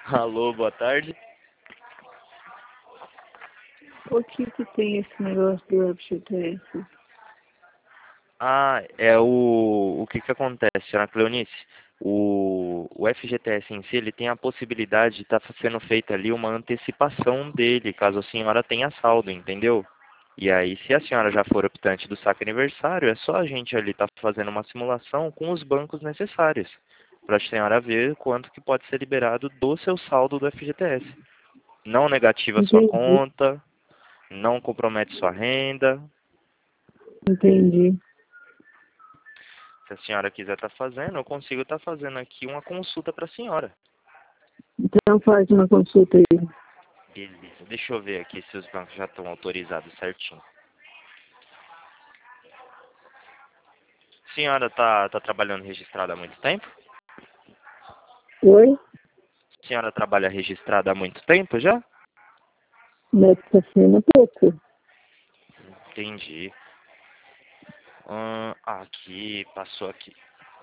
Alô, boa tarde. O que tem esse negócio do FGTS? Ah, é o que que acontece, senhora Cleonice? O FGTS em si, ele tem a possibilidade de estar sendo feita ali uma antecipação dele, caso a senhora tenha saldo, entendeu? E aí, se a senhora já for optante do saque aniversário, é só a gente ali estar fazendo uma simulação com os bancos necessários, para a senhora ver quanto que pode ser liberado do seu saldo do FGTS. Não negativa a sua Entendi, conta, não compromete sua renda. entendi. Se a senhora quiser estar fazendo, eu consigo estar fazendo aqui uma consulta para a senhora. Então faz uma consulta aí. Beleza, deixa eu ver aqui se os bancos já estão autorizados certinho. A senhora tá trabalhando registrada há muito tempo? Oi? A senhora trabalha registrada há muito tempo já? Metafina pouco. Entendi. Aqui, passou aqui.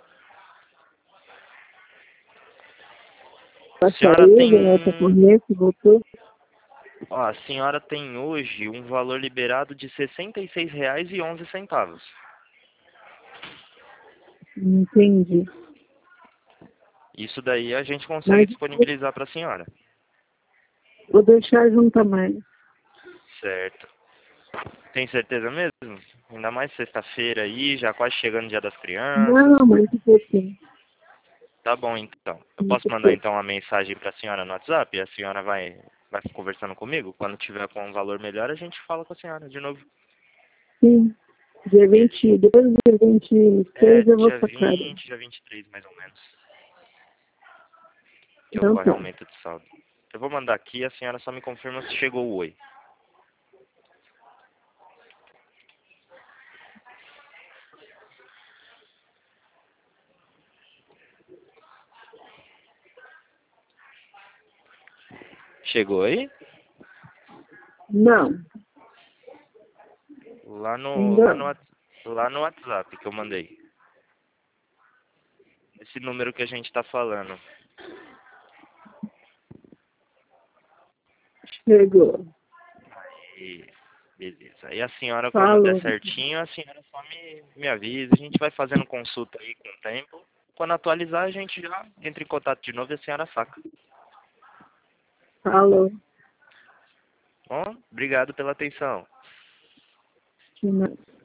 A senhora Saiu, ganhou essa tem... corrente, voltou. Ó, a senhora tem hoje um valor liberado de R$ 66,11. Entendi. Isso daí a gente consegue Mas disponibilizar para a senhora. vou deixar junto mais. Certo. Tem certeza mesmo? Ainda mais sexta-feira aí, já quase chegando o Dia das Crianças. Não, muito pouquinho. Tá bom, então. Eu posso Muito mandar pouco. então uma mensagem para a senhora no WhatsApp e a senhora vai conversando comigo? Quando tiver com um valor melhor, a gente fala com a senhora de novo. Sim. Dia Beleza. 20, depois do dia É, 26 eu vou dia sacar. 20, dia 23 mais ou menos, que Então ocorre o tá. aumento de saldo. Eu vou mandar aqui, a senhora só me confirma se chegou o oi. Chegou aí? Não, Lá no, ainda lá no, não. Whats- lá no WhatsApp que eu mandei. Esse número que a gente tá falando. Chegou. E, beleza. E a senhora, quando der Falou. certinho, a senhora só me avisa. A gente vai fazendo consulta aí com o tempo. Quando atualizar, a gente já entra em contato de novo e a senhora saca. Falou. Bom, obrigado pela atenção. De nada.